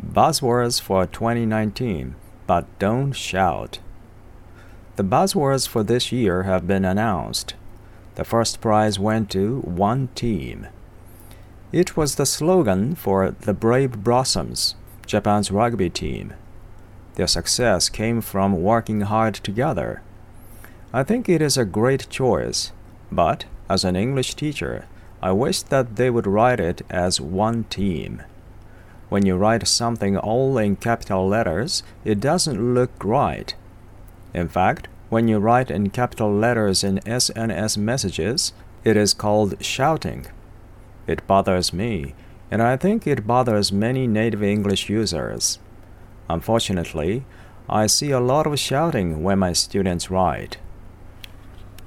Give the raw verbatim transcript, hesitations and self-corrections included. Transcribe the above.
Buzzwords for twenty nineteen, but don't shout. The buzzwords for this year have been announced. The first prize went to One Team. It was the slogan for the Brave Blossoms, Japan's rugby team. Their success came from working hard together. I think it is a great choice, but as an English teacher, I wish that they would write it as One Team. When you write something all in capital letters, it doesn't look right. In fact, when you write in capital letters in S N S messages, it is called shouting. It bothers me, and I think it bothers many native English users. Unfortunately, I see a lot of shouting when my students write.